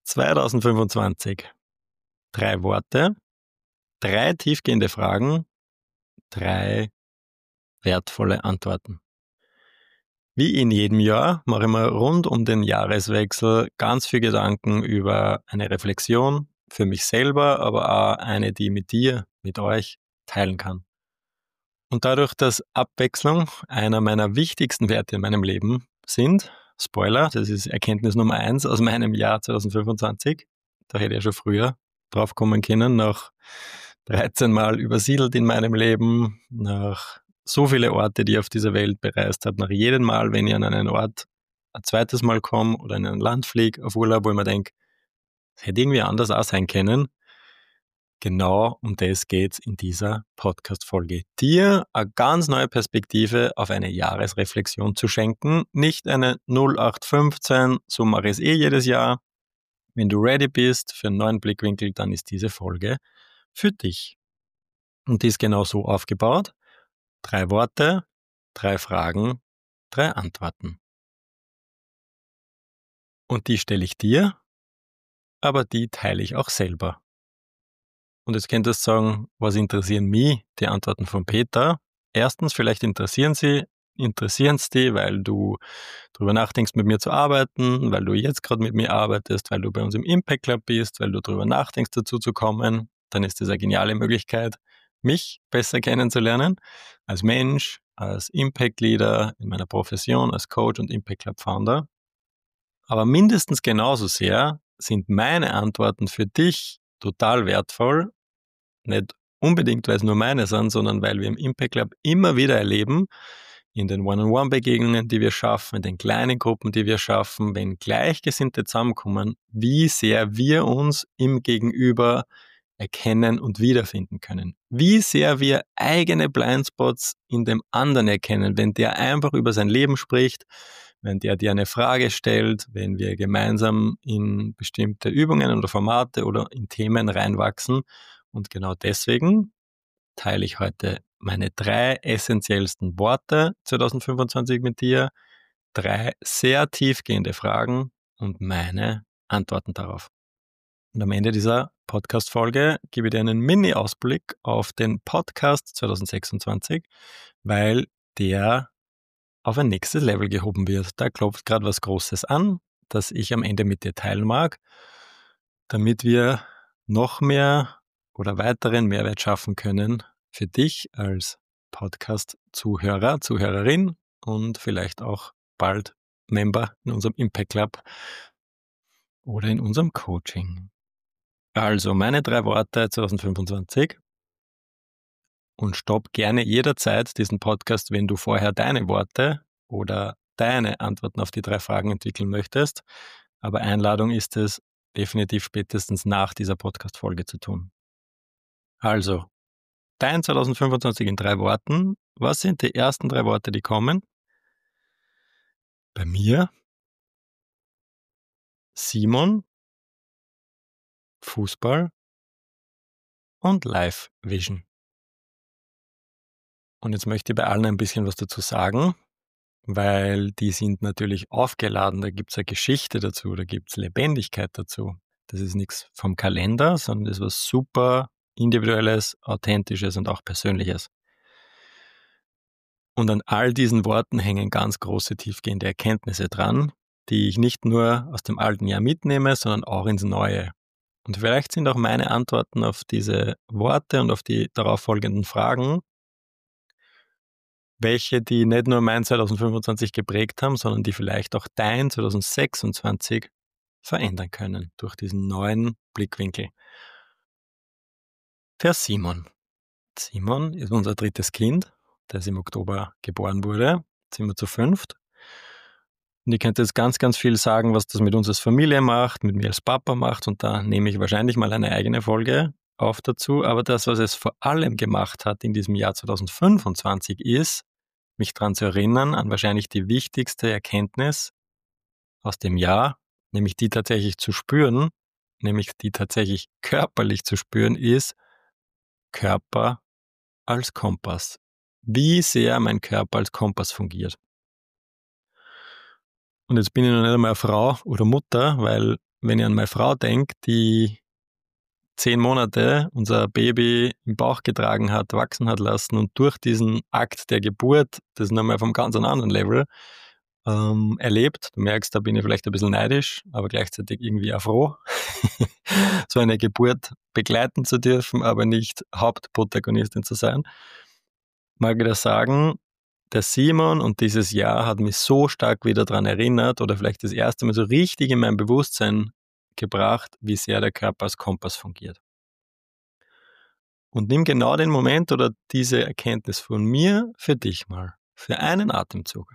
2025. 3 Worte, 3 tiefgehende Fragen, 3 wertvolle Antworten. Wie in jedem Jahr mache ich mir rund um den Jahreswechsel ganz viel Gedanken über eine Reflexion für mich selber, aber auch eine, die ich mit dir, mit euch teilen kann. Und dadurch, dass Abwechslung einer meiner wichtigsten Werte in meinem Leben sind, Spoiler, das ist Erkenntnis Nummer 1 aus meinem Jahr 2025, da hätte ich ja schon früher drauf kommen können, nach 13 Mal übersiedelt in meinem Leben, nach so viele Orte, die ich auf dieser Welt bereist habe, nach jedem Mal, wenn ich an einen Ort ein zweites Mal komme oder in ein Land fliege auf Urlaub, wo ich mir denke, es hätte irgendwie anders auch sein können. Genau um das geht's in dieser Podcast-Folge. Dir eine ganz neue Perspektive auf eine Jahresreflexion zu schenken. Nicht eine 0815, so mache ich es jedes Jahr. Wenn du ready bist für einen neuen Blickwinkel, dann ist diese Folge für dich. Und die ist genau so aufgebaut. 3 Worte, 3 Fragen, 3 Antworten. Und die stelle ich dir, aber die teile ich auch selber. Und jetzt könntest du sagen, was interessieren mich die Antworten von Peter? Erstens, vielleicht interessieren sie dich, weil du darüber nachdenkst, mit mir zu arbeiten, weil du jetzt gerade mit mir arbeitest, weil du bei uns im Impact Club bist, weil du darüber nachdenkst, dazu zu kommen. Dann ist das eine geniale Möglichkeit, mich besser kennenzulernen, als Mensch, als Impact Leader, in meiner Profession, als Coach und Impact Club Founder. Aber mindestens genauso sehr sind meine Antworten für dich total wertvoll. Nicht unbedingt, weil es nur meine sind, sondern weil wir im Impact Club immer wieder erleben, in den One-on-One-Begegnungen, die wir schaffen, in den kleinen Gruppen, die wir schaffen, wenn Gleichgesinnte zusammenkommen, wie sehr wir uns im Gegenüber erkennen und wiederfinden können. Wie sehr wir eigene Blindspots in dem anderen erkennen, wenn der einfach über sein Leben spricht, wenn der dir eine Frage stellt, wenn wir gemeinsam in bestimmte Übungen oder Formate oder in Themen reinwachsen. Und genau deswegen teile ich heute meine 3 essentiellsten Worte 2025 mit dir, 3 sehr tiefgehende Fragen und meine Antworten darauf. Und am Ende dieser Podcast-Folge gebe ich dir einen Mini-Ausblick auf den Podcast 2026, weil der auf ein nächstes Level gehoben wird. Da klopft gerade was Großes an, das ich am Ende mit dir teilen mag, damit wir noch mehr oder weiteren Mehrwert schaffen können für dich als Podcast-Zuhörer, Zuhörerin und vielleicht auch bald Member in unserem Impact Club oder in unserem Coaching. Also meine 3 Worte 2025 und stopp gerne jederzeit diesen Podcast, wenn du vorher deine Worte oder deine Antworten auf die 3 Fragen entwickeln möchtest. Aber Einladung ist es, definitiv spätestens nach dieser Podcast-Folge zu tun. Also, dein 2025 in 3 Worten. Was sind die ersten 3 Worte, die kommen? Bei mir Simon, Fußball und Live Vision. Und jetzt möchte ich bei allen ein bisschen was dazu sagen, weil die sind natürlich aufgeladen, da gibt es eine Geschichte dazu, da gibt es Lebendigkeit dazu. Das ist nichts vom Kalender, sondern das ist was super Individuelles, Authentisches und auch Persönliches. Und an all diesen Worten hängen ganz große, tiefgehende Erkenntnisse dran, die ich nicht nur aus dem alten Jahr mitnehme, sondern auch ins Neue. Und vielleicht sind auch meine Antworten auf diese Worte und auf die darauf folgenden Fragen welche, die nicht nur mein 2025 geprägt haben, sondern die vielleicht auch dein 2026 verändern können durch diesen neuen Blickwinkel. Der Simon. Simon ist unser 3. Kind, das im Oktober geboren wurde. Jetzt sind wir zu 5. Und ich könnte jetzt ganz, ganz viel sagen, was das mit uns als Familie macht, mit mir als Papa macht. Und da nehme ich wahrscheinlich mal eine eigene Folge auf dazu. Aber das, was es vor allem gemacht hat in diesem Jahr 2025 ist, mich daran zu erinnern, an wahrscheinlich die wichtigste Erkenntnis aus dem Jahr, nämlich die tatsächlich zu spüren, nämlich die tatsächlich körperlich zu spüren, ist Körper als Kompass. Wie sehr mein Körper als Kompass fungiert. Und jetzt bin ich noch nicht einmal eine Frau oder Mutter, weil wenn ich an meine Frau denke, die 10 Monate unser Baby im Bauch getragen hat, wachsen hat lassen und durch diesen Akt der Geburt, das ist nochmal vom ganz anderen Level, erlebt. Du merkst, da bin ich vielleicht ein bisschen neidisch, aber gleichzeitig irgendwie auch froh, so eine Geburt begleiten zu dürfen, aber nicht Hauptprotagonistin zu sein. Mag ich das sagen, der Simon und dieses Jahr hat mich so stark wieder daran erinnert oder vielleicht das erste Mal so richtig in mein Bewusstsein gebracht, wie sehr der Körper als Kompass fungiert. Und nimm genau den Moment oder diese Erkenntnis von mir für dich mal, für einen Atemzug.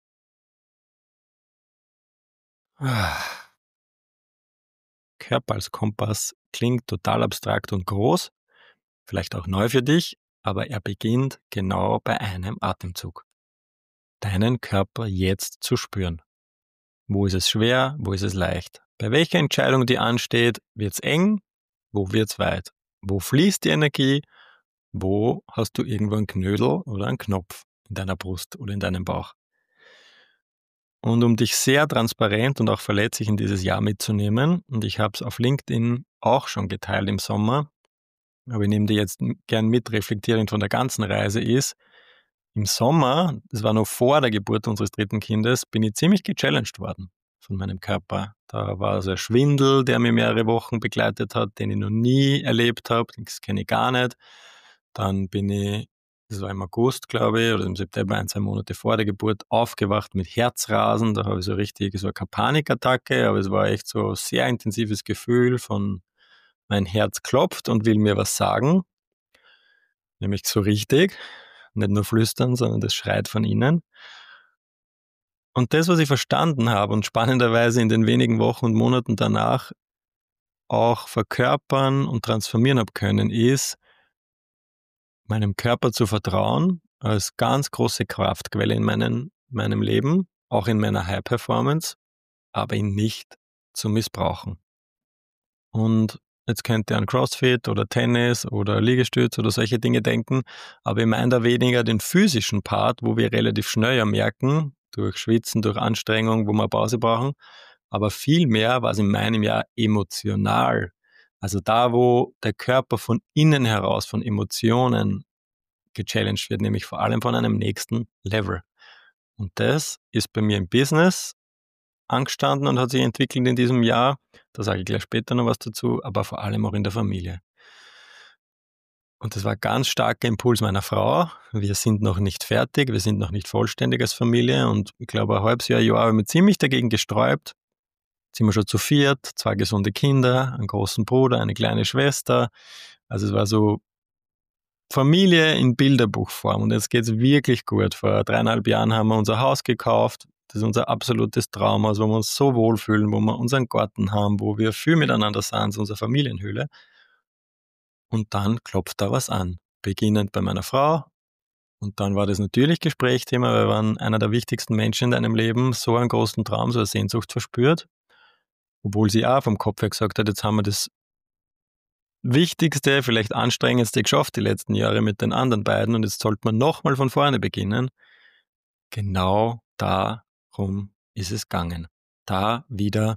Körper als Kompass klingt total abstrakt und groß, vielleicht auch neu für dich, aber er beginnt genau bei einem Atemzug. Deinen Körper jetzt zu spüren. Wo ist es schwer, wo ist es leicht? Bei welcher Entscheidung, die ansteht, wird's eng, wo wird's weit? Wo fließt die Energie? Wo hast du irgendwo einen Knödel oder einen Knopf in deiner Brust oder in deinem Bauch? Und um dich sehr transparent und auch verletzlich in dieses Jahr mitzunehmen, und ich habe es auf LinkedIn auch schon geteilt im Sommer, aber ich nehme dir jetzt gern mit, reflektierend von der ganzen Reise, ist, im Sommer, das war noch vor der Geburt unseres dritten Kindes, bin ich ziemlich gechallenged worden von meinem Körper. Da war so ein Schwindel, der mir mehrere Wochen begleitet hat, den ich noch nie erlebt habe, das kenne ich gar nicht. Dann bin ich, das war im August, glaube ich, oder im September, 1, 2 Monate vor der Geburt, aufgewacht mit Herzrasen. Da habe ich so richtig, es war keine Panikattacke, aber es war echt so ein sehr intensives Gefühl von, mein Herz klopft und will mir was sagen. Nämlich so richtig, nicht nur flüstern, sondern das schreit von innen. Und das, was ich verstanden habe und spannenderweise in den wenigen Wochen und Monaten danach auch verkörpern und transformieren habe können, ist, meinem Körper zu vertrauen als ganz große Kraftquelle in meinem Leben, auch in meiner High Performance, aber ihn nicht zu missbrauchen. Und jetzt könnt ihr an CrossFit oder Tennis oder Liegestütz oder solche Dinge denken, aber ich meine da weniger den physischen Part, wo wir relativ schnell ja merken, durch Schwitzen, durch Anstrengung, wo wir Pause brauchen, aber viel mehr war es in meinem Jahr emotional. Also da, wo der Körper von innen heraus, von Emotionen gechallenged wird, nämlich vor allem von einem nächsten Level. Und das ist bei mir im Business angestanden und hat sich entwickelt in diesem Jahr. Da sage ich gleich später noch was dazu, aber vor allem auch in der Familie. Und das war ein ganz starker Impuls meiner Frau. Wir sind noch nicht fertig, wir sind noch nicht vollständig als Familie und ich glaube, ein halbes Jahr habe ich mich ziemlich dagegen gesträubt. Jetzt sind wir schon zu viert, 2 gesunde Kinder, einen großen Bruder, eine kleine Schwester. Also es war so Familie in Bilderbuchform und jetzt geht es wirklich gut. Vor 3,5 Jahren haben wir unser Haus gekauft. Das ist unser absolutes Traumhaus, wo wir uns so wohlfühlen, wo wir unseren Garten haben, wo wir viel miteinander sind, so unsere Familienhöhle. Und dann klopft da was an. Beginnend bei meiner Frau. Und dann war das natürlich Gesprächsthema, weil wenn einer der wichtigsten Menschen in deinem Leben so einen großen Traum, so eine Sehnsucht verspürt, obwohl sie auch vom Kopf her gesagt hat, jetzt haben wir das Wichtigste, vielleicht anstrengendste geschafft die letzten Jahre mit den anderen beiden und jetzt sollte man nochmal von vorne beginnen. Genau darum ist es gegangen. Da wieder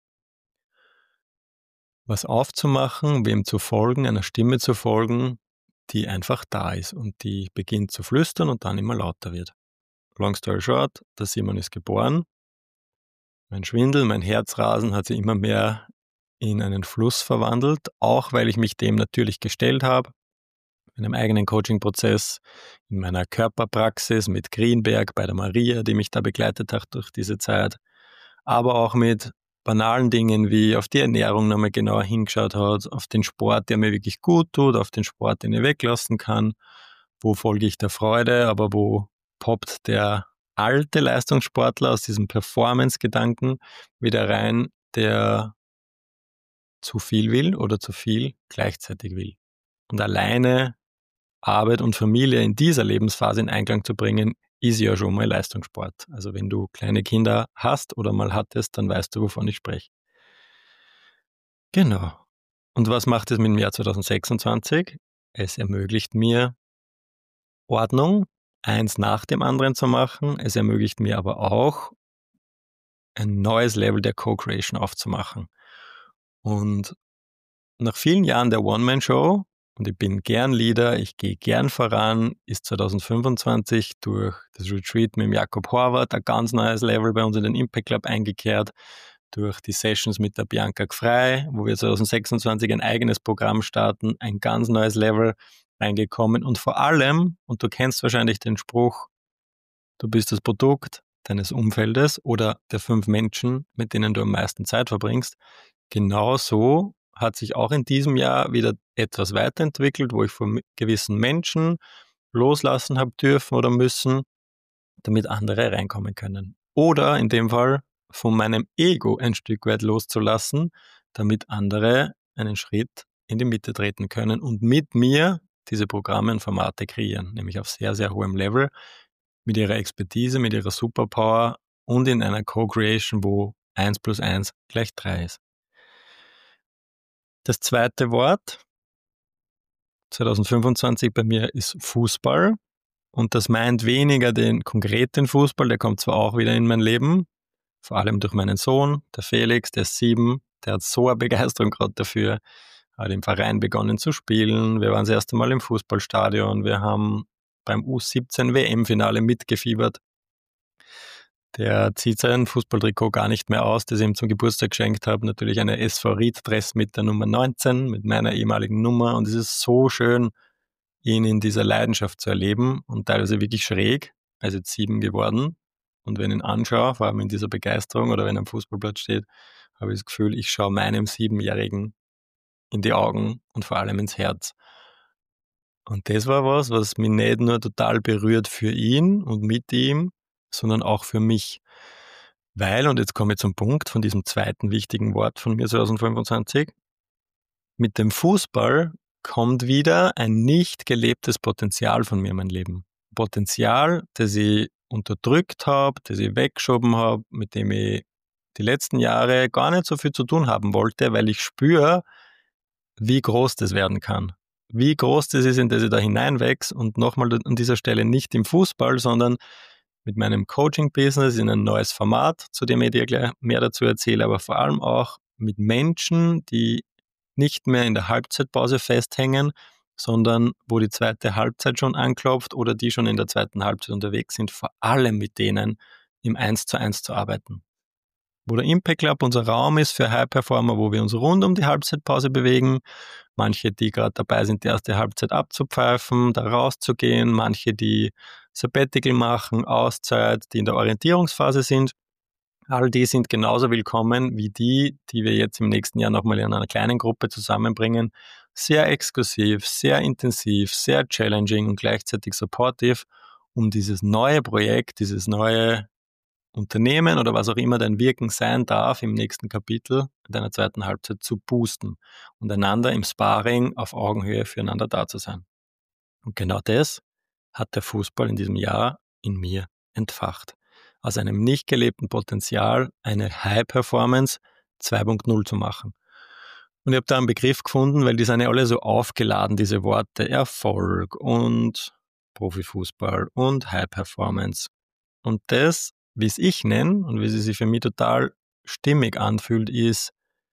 was aufzumachen, wem zu folgen, einer Stimme zu folgen, die einfach da ist und die beginnt zu flüstern und dann immer lauter wird. Long story short, der Simon ist geboren. Mein Schwindel, mein Herzrasen hat sich immer mehr in einen Fluss verwandelt, auch weil ich mich dem natürlich gestellt habe, in einem eigenen Coaching-Prozess, in meiner Körperpraxis mit Greenberg bei der Maria, die mich da begleitet hat durch diese Zeit, aber auch mit banalen Dingen wie auf die Ernährung nochmal genauer hingeschaut hat, auf den Sport, der mir wirklich gut tut, auf den Sport, den ich weglassen kann, wo folge ich der Freude, aber wo poppt der alte Leistungssportler aus diesem Performance-Gedanken wieder rein, der zu viel will oder zu viel gleichzeitig will. Und alleine Arbeit und Familie in dieser Lebensphase in Einklang zu bringen, ist ja schon mal Leistungssport. Also wenn du kleine Kinder hast oder mal hattest, dann weißt du, wovon ich spreche. Genau. Und was macht es mit dem Jahr 2026? Es ermöglicht mir Ordnung, eins nach dem anderen zu machen. Es ermöglicht mir aber auch, ein neues Level der Co-Creation aufzumachen. Und nach vielen Jahren der One-Man-Show, und ich bin gern Leader, ich gehe gern voran, ist 2025 durch das Retreat mit dem Jakob Horvath ein ganz neues Level bei uns in den Impact Club eingekehrt, durch die Sessions mit der Bianca Gfrey, wo wir 2026 ein eigenes Programm starten, ein ganz neues Level reingekommen und vor allem, und du kennst wahrscheinlich den Spruch, du bist das Produkt deines Umfeldes oder der 5 Menschen, mit denen du am meisten Zeit verbringst. Genauso hat sich auch in diesem Jahr wieder etwas weiterentwickelt, wo ich von gewissen Menschen loslassen habe dürfen oder müssen, damit andere reinkommen können. Oder in dem Fall von meinem Ego ein Stück weit loszulassen, damit andere einen Schritt in die Mitte treten können und mit mir diese Programme und Formate kreieren, nämlich auf sehr, sehr hohem Level, mit ihrer Expertise, mit ihrer Superpower und in einer Co-Creation, wo 1 plus 1 gleich 3 ist. Das zweite Wort 2025 bei mir ist Fußball. Und das meint weniger den konkreten Fußball, der kommt zwar auch wieder in mein Leben, vor allem durch meinen Sohn, der Felix, der ist 7, der hat so eine Begeisterung gerade dafür, hat im Verein begonnen zu spielen, wir waren das erste Mal im Fußballstadion, wir haben beim U17 WM-Finale mitgefiebert. Der zieht sein Fußballtrikot gar nicht mehr aus, das ich ihm zum Geburtstag geschenkt habe. Natürlich eine SV Ried-Dress mit der Nummer 19, mit meiner ehemaligen Nummer. Und es ist so schön, ihn in dieser Leidenschaft zu erleben und teilweise wirklich schräg, also jetzt 7 geworden. Und wenn ich ihn anschaue, vor allem in dieser Begeisterung oder wenn er am Fußballplatz steht, habe ich das Gefühl, ich schaue meinem 7-Jährigen in die Augen und vor allem ins Herz. Und das war was mich nicht nur total berührt für ihn und mit ihm, sondern auch für mich. Weil, und jetzt komme ich zum Punkt von diesem zweiten wichtigen Wort von mir 2025, mit dem Fußball kommt wieder ein nicht gelebtes Potenzial von mir in mein Leben. Potenzial, das ich unterdrückt habe, das ich weggeschoben habe, mit dem ich die letzten Jahre gar nicht so viel zu tun haben wollte, weil ich spüre, wie groß das werden kann. Wie groß das ist, in das ich da hineinwächse und nochmal an dieser Stelle nicht im Fußball, sondern mit meinem Coaching-Business in ein neues Format, zu dem ich dir gleich mehr dazu erzähle, aber vor allem auch mit Menschen, die nicht mehr in der Halbzeitpause festhängen, sondern wo die zweite Halbzeit schon anklopft oder die schon in der zweiten Halbzeit unterwegs sind, vor allem mit denen im 1:1 zu arbeiten. Wo der Impact Club unser Raum ist für High-Performer, wo wir uns rund um die Halbzeitpause bewegen, manche, die gerade dabei sind, die erste Halbzeit abzupfeifen, da rauszugehen, manche, die Sabbatical machen, Auszeit, die in der Orientierungsphase sind. All die sind genauso willkommen wie die, die wir jetzt im nächsten Jahr nochmal in einer kleinen Gruppe zusammenbringen. Sehr exklusiv, sehr intensiv, sehr challenging und gleichzeitig supportive, um dieses neue Projekt, dieses neue Unternehmen oder was auch immer dein Wirken sein darf im nächsten Kapitel deiner zweiten Halbzeit zu boosten und einander im Sparring auf Augenhöhe füreinander da zu sein. Und genau das hat der Fußball in diesem Jahr in mir entfacht. Aus einem nicht gelebten Potenzial eine High-Performance 2.0 zu machen. Und ich habe da einen Begriff gefunden, weil die sind ja alle so aufgeladen, diese Worte Erfolg und Profifußball und High-Performance. Und das, wie es ich nenne und wie sie sich für mich total stimmig anfühlt, ist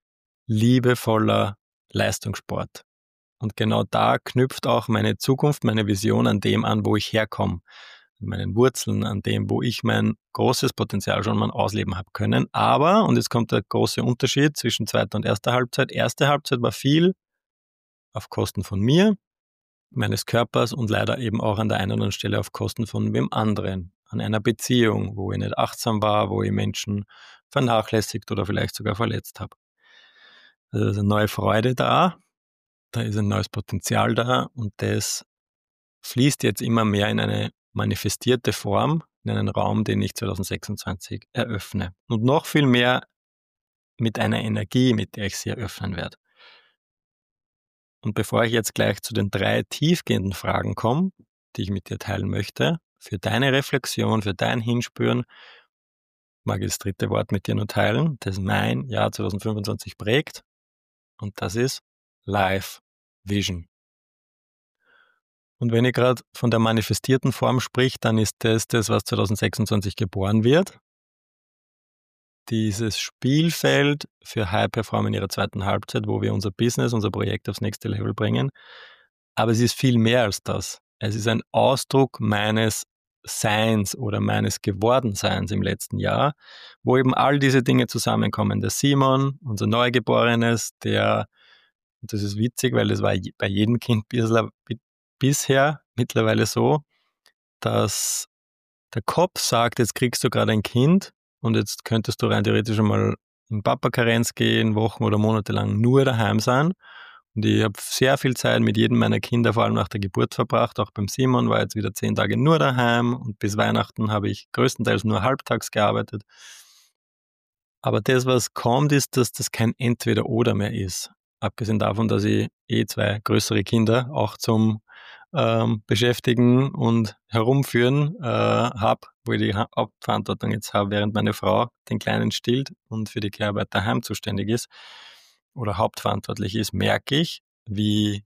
liebevoller Leistungssport. Und genau da knüpft auch meine Zukunft, meine Vision an dem an, wo ich herkomme. An meinen Wurzeln, an dem, wo ich mein großes Potenzial schon mal ausleben habe können. Aber, und jetzt kommt der große Unterschied zwischen zweiter und erster Halbzeit. Erste Halbzeit war viel auf Kosten von mir, meines Körpers und leider eben auch an der einen oder anderen Stelle auf Kosten von wem anderen. An einer Beziehung, wo ich nicht achtsam war, wo ich Menschen vernachlässigt oder vielleicht sogar verletzt habe. Also da ist eine neue Freude da ist ein neues Potenzial da und das fließt jetzt immer mehr in eine manifestierte Form, in einen Raum, den ich 2026 eröffne. Und noch viel mehr mit einer Energie, mit der ich sie eröffnen werde. Und bevor ich jetzt gleich zu den 3 tiefgehenden Fragen komme, die ich mit dir teilen möchte, für deine Reflexion, für dein Hinspüren, mag ich das 3. Wort mit dir nur teilen, das mein Jahr 2025 prägt. Und das ist Life Vision. Und wenn ich gerade von der manifestierten Form sprich, dann ist das, was 2026 geboren wird. dieses Spielfeld für High Performer in ihrer zweiten Halbzeit, wo wir unser Business, unser Projekt aufs nächste Level bringen. Aber es ist viel mehr als das. Es ist ein Ausdruck meines Seins oder meines Gewordenseins im letzten Jahr, wo eben all diese Dinge zusammenkommen. Der Simon, unser Neugeborenes, der, und das ist witzig, weil das war bei jedem Kind bisher mittlerweile so, dass der Kopf sagt, jetzt kriegst du gerade ein Kind und jetzt könntest du rein theoretisch einmal in Papa-Karenz gehen, Wochen oder Monate lang nur daheim sein. Und ich habe sehr viel Zeit mit jedem meiner Kinder, vor allem nach der Geburt, verbracht. Auch beim Simon war jetzt wieder 10 Tage nur daheim und bis Weihnachten habe ich größtenteils nur halbtags gearbeitet. Aber das, was kommt, ist, dass das kein Entweder-Oder mehr ist. Abgesehen davon, dass ich 2 größere Kinder auch zum Beschäftigen und Herumführen habe, wo ich die Hauptverantwortung jetzt habe, während meine Frau den Kleinen stillt und für die Care-Arbeit daheim zuständig ist oder hauptverantwortlich ist, merke ich, wie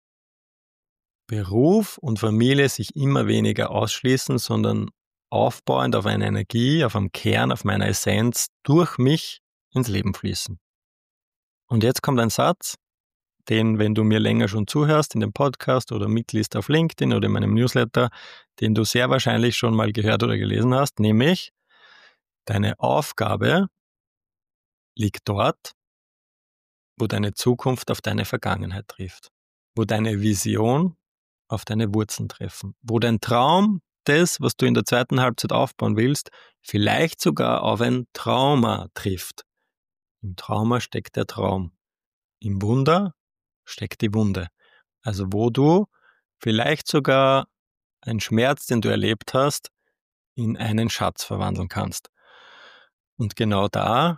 Beruf und Familie sich immer weniger ausschließen, sondern aufbauend auf eine Energie, auf einem Kern, auf meiner Essenz durch mich ins Leben fließen. Und jetzt kommt ein Satz, den, wenn du mir länger schon zuhörst in dem Podcast oder mitliest auf LinkedIn oder in meinem Newsletter, den du sehr wahrscheinlich schon mal gehört oder gelesen hast, nämlich: Deine Aufgabe liegt dort, wo deine Zukunft auf deine Vergangenheit trifft, wo deine Vision auf deine Wurzeln treffen, wo dein Traum, das, was du in der zweiten Halbzeit aufbauen willst, vielleicht sogar auf ein Trauma trifft. Im Trauma steckt der Traum. Im Wunder steckt die Wunde. Also wo du vielleicht sogar einen Schmerz, den du erlebt hast, in einen Schatz verwandeln kannst. Und genau da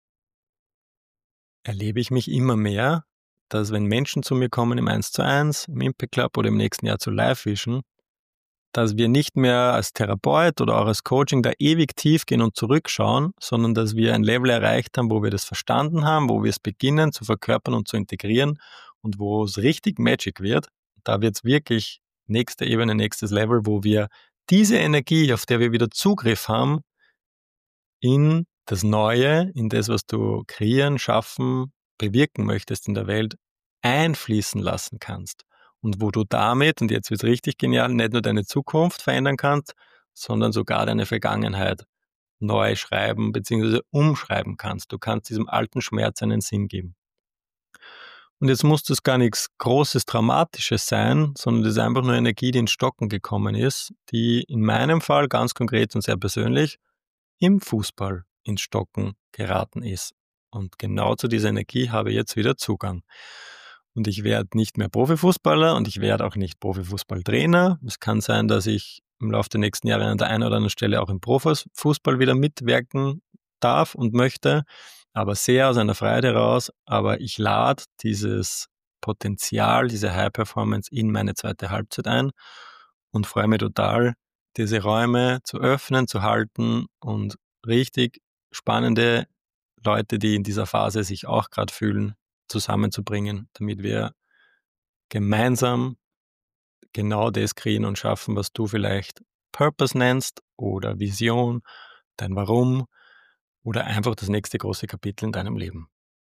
erlebe ich mich immer mehr, dass wenn Menschen zu mir kommen im 1:1, im Impact Club oder im nächsten Jahr zu Live Vision, dass wir nicht mehr als Therapeut oder auch als Coaching da ewig tief gehen und zurückschauen, sondern dass wir ein Level erreicht haben, wo wir das verstanden haben, wo wir es beginnen zu verkörpern und zu integrieren und wo es richtig Magic wird. Da wird es wirklich nächste Ebene, nächstes Level, wo wir diese Energie, auf der wir wieder Zugriff haben, in das Neue, in das, was du kreieren, schaffen, bewirken möchtest in der Welt, einfließen lassen kannst. Und wo du damit, und jetzt wird es richtig genial, nicht nur deine Zukunft verändern kannst, sondern sogar deine Vergangenheit neu schreiben bzw. umschreiben kannst. Du kannst diesem alten Schmerz einen Sinn geben. Und jetzt muss das gar nichts Großes, Dramatisches sein, sondern das ist einfach nur Energie, die ins Stocken gekommen ist, die in meinem Fall ganz konkret und sehr persönlich im Fußball ins Stocken geraten ist. Und genau zu dieser Energie habe ich jetzt wieder Zugang. Und ich werde nicht mehr Profifußballer und ich werde auch nicht Profifußballtrainer. Es kann sein, dass ich im Laufe der nächsten Jahre an der einen oder anderen Stelle auch im Profifußball wieder mitwirken darf und möchte, aber sehr aus einer Freude heraus. Aber ich lade dieses Potenzial, diese High Performance in meine zweite Halbzeit ein und freue mich total, diese Räume zu öffnen, zu halten und richtig spannende Leute, die in dieser Phase sich auch gerade fühlen, zusammenzubringen, damit wir gemeinsam genau das kreieren und schaffen, was du vielleicht Purpose nennst oder Vision, dein Warum oder einfach das nächste große Kapitel in deinem Leben.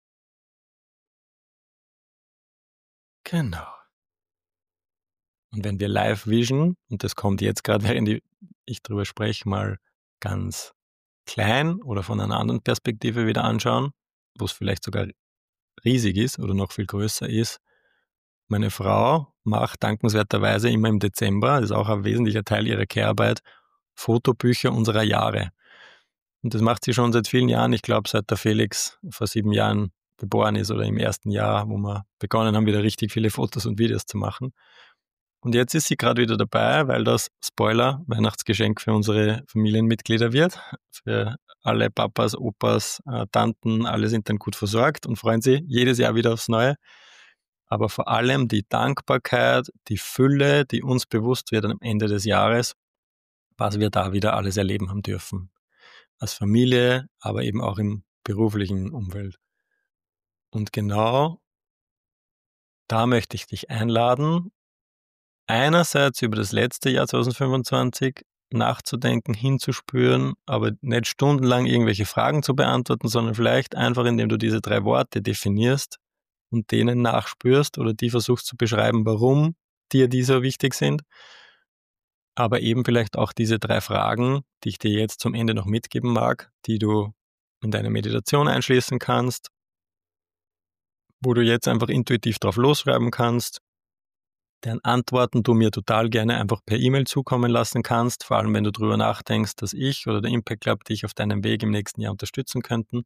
Genau. Und wenn wir Live Vision, und das kommt jetzt gerade, während ich drüber spreche, mal ganz klein oder von einer anderen Perspektive wieder anschauen, wo es vielleicht sogar riesig ist oder noch viel größer ist. Meine Frau macht dankenswerterweise immer im Dezember, das ist auch ein wesentlicher Teil ihrer Care-Arbeit, Fotobücher unserer Jahre. Und das macht sie schon seit vielen Jahren. Ich glaube, seit der Felix vor 7 Jahren geboren ist oder im ersten Jahr, wo wir begonnen haben, wieder richtig viele Fotos und Videos zu machen. Und jetzt ist sie gerade wieder dabei, weil das, Spoiler, Weihnachtsgeschenk für unsere Familienmitglieder wird. Für alle Papas, Opas, Tanten, alle sind dann gut versorgt und freuen sich jedes Jahr wieder aufs Neue. Aber vor allem die Dankbarkeit, die Fülle, die uns bewusst wird am Ende des Jahres, was wir da wieder alles erleben haben dürfen. Als Familie, aber eben auch im beruflichen Umfeld. Und genau da möchte ich dich einladen, einerseits über das letzte Jahr 2025 nachzudenken, hinzuspüren, aber nicht stundenlang irgendwelche Fragen zu beantworten, sondern vielleicht einfach, indem du diese 3 Worte definierst und denen nachspürst oder die versuchst zu beschreiben, warum dir die so wichtig sind. Aber eben vielleicht auch diese 3 Fragen, die ich dir jetzt zum Ende noch mitgeben mag, die du in deine Meditation einschließen kannst, wo du jetzt einfach intuitiv drauf losschreiben kannst, deren Antworten du mir total gerne einfach per E-Mail zukommen lassen kannst, vor allem wenn du darüber nachdenkst, dass ich oder der Impact Club dich auf deinem Weg im nächsten Jahr unterstützen könnten.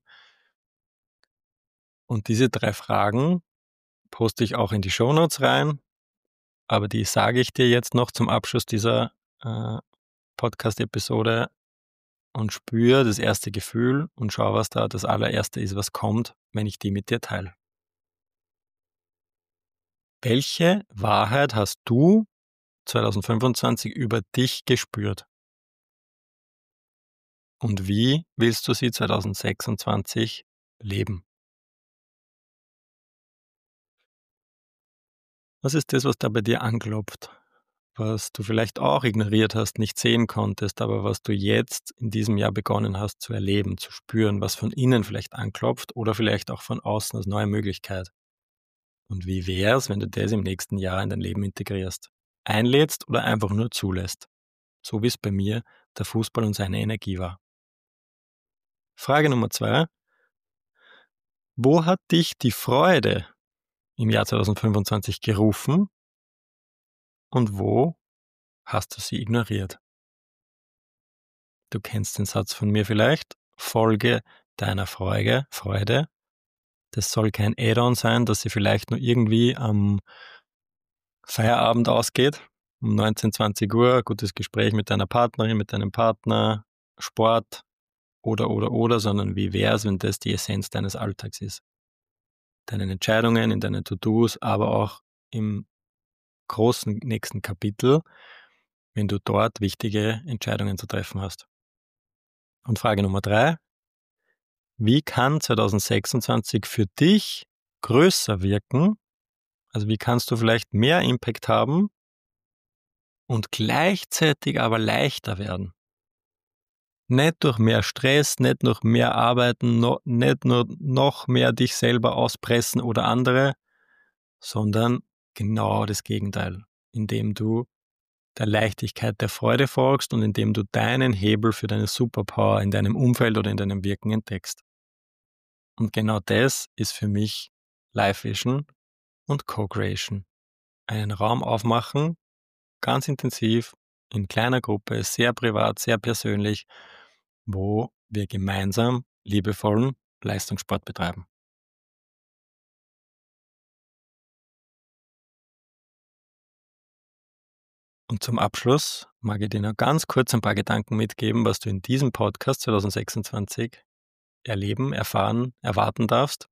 Und diese 3 Fragen poste ich auch in die Shownotes rein, aber die sage ich dir jetzt noch zum Abschluss dieser Podcast-Episode und spür das erste Gefühl und schau, was da das allererste ist, was kommt, wenn ich die mit dir teile. Welche Wahrheit hast du 2025 über dich gespürt? Und wie willst du sie 2026 leben? Was ist das, was da bei dir anklopft? Was du vielleicht auch ignoriert hast, nicht sehen konntest, aber was du jetzt in diesem Jahr begonnen hast zu erleben, zu spüren, was von innen vielleicht anklopft oder vielleicht auch von außen als neue Möglichkeit? Und wie wär's, wenn du das im nächsten Jahr in dein Leben integrierst? Einlädst oder einfach nur zulässt? So wie es bei mir der Fußball und seine Energie war. Frage Nummer 2. Wo hat dich die Freude im Jahr 2025 gerufen und wo hast du sie ignoriert? Du kennst den Satz von mir vielleicht, folge deiner Freude. Das soll kein Add-on sein, dass sie vielleicht nur irgendwie am Feierabend ausgeht, um 19, 20 Uhr, gutes Gespräch mit deiner Partnerin, mit deinem Partner, Sport oder, sondern wie wäre es, wenn das die Essenz deines Alltags ist? Deinen Entscheidungen, in deinen To-Dos, aber auch im großen nächsten Kapitel, wenn du dort wichtige Entscheidungen zu treffen hast. Und Frage Nummer 3. Wie kann 2026 für dich größer wirken? Also wie kannst du vielleicht mehr Impact haben und gleichzeitig aber leichter werden? Nicht durch mehr Stress, nicht durch mehr Arbeiten, nicht nur noch mehr dich selber auspressen oder andere, sondern genau das Gegenteil, indem du der Leichtigkeit, der Freude folgst und indem du deinen Hebel für deine Superpower in deinem Umfeld oder in deinem Wirken entdeckst. Und genau das ist für mich Live Vision und Co-Creation. Einen Raum aufmachen, ganz intensiv, in kleiner Gruppe, sehr privat, sehr persönlich, wo wir gemeinsam liebevollen Leistungssport betreiben. Und zum Abschluss mag ich dir noch ganz kurz ein paar Gedanken mitgeben, was du in diesem Podcast 2026 erleben, erfahren, erwarten darfst.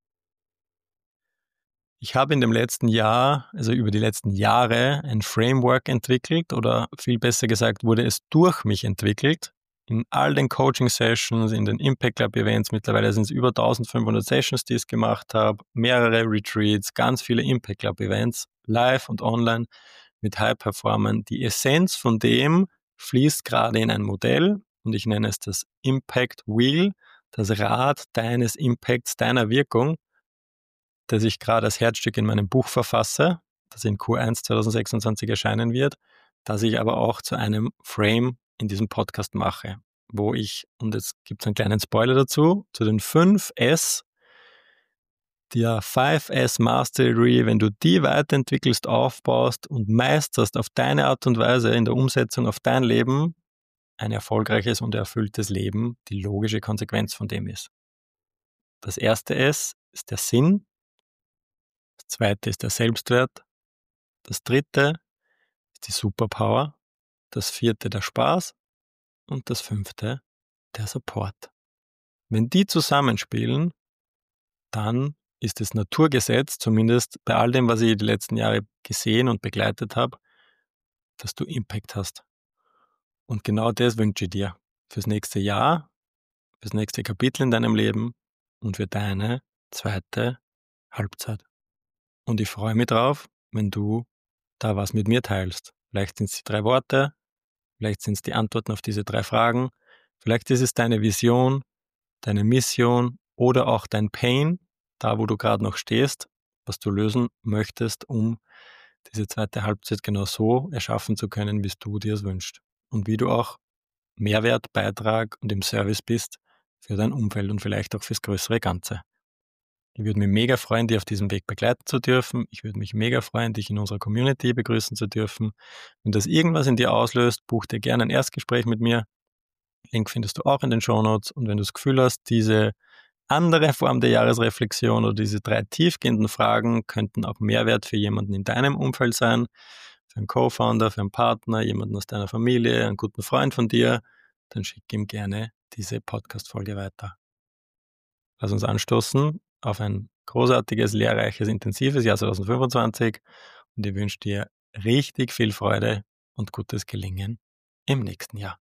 Ich habe in dem letzten Jahr, also über die letzten Jahre, ein Framework entwickelt oder viel besser gesagt, wurde es durch mich entwickelt. In all den Coaching-Sessions, in den Impact Club-Events, mittlerweile sind es über 1500 Sessions, die ich gemacht habe, mehrere Retreats, ganz viele Impact Club-Events, live und online mit High Performern. Die Essenz von dem fließt gerade in ein Modell und ich nenne es das Impact Wheel, das Rad deines Impacts, deiner Wirkung, das ich gerade als Herzstück in meinem Buch verfasse, das in Q1 2026 erscheinen wird, das ich aber auch zu einem Frame in diesem Podcast mache, wo ich, und jetzt gibt es einen kleinen Spoiler dazu, zu den 5 S, der 5S Mastery, wenn du die weiterentwickelst, aufbaust und meisterst auf deine Art und Weise in der Umsetzung auf dein Leben, ein erfolgreiches und erfülltes Leben die logische Konsequenz von dem ist. Das erste S ist der Sinn, das zweite ist der Selbstwert, das dritte ist die Superpower, das vierte der Spaß und das fünfte der Support. Wenn die zusammenspielen, dann ist es Naturgesetz, zumindest bei all dem, was ich die letzten Jahre gesehen und begleitet habe, dass du Impact hast. Und genau das wünsche ich dir fürs nächste Jahr, fürs nächste Kapitel in deinem Leben und für deine zweite Halbzeit. Und ich freue mich drauf, wenn du da was mit mir teilst. Vielleicht sind es die 3 Worte, vielleicht sind es die Antworten auf diese 3 Fragen, vielleicht ist es deine Vision, deine Mission oder auch dein Pain, da wo du gerade noch stehst, was du lösen möchtest, um diese zweite Halbzeit genau so erschaffen zu können, wie du dir es wünschst. Und wie du auch Mehrwert, Beitrag und im Service bist für dein Umfeld und vielleicht auch fürs größere Ganze. Ich würde mich mega freuen, dich auf diesem Weg begleiten zu dürfen. Ich würde mich mega freuen, dich in unserer Community begrüßen zu dürfen. Wenn das irgendwas in dir auslöst, buch dir gerne ein Erstgespräch mit mir. Link findest du auch in den Shownotes. Und wenn du das Gefühl hast, diese andere Form der Jahresreflexion oder diese 3 tiefgehenden Fragen könnten auch Mehrwert für jemanden in deinem Umfeld sein, für einen Co-Founder, für einen Partner, jemanden aus deiner Familie, einen guten Freund von dir, dann schick ihm gerne diese Podcast-Folge weiter. Lass uns anstoßen auf ein großartiges, lehrreiches, intensives Jahr 2025 und ich wünsche dir richtig viel Freude und gutes Gelingen im nächsten Jahr.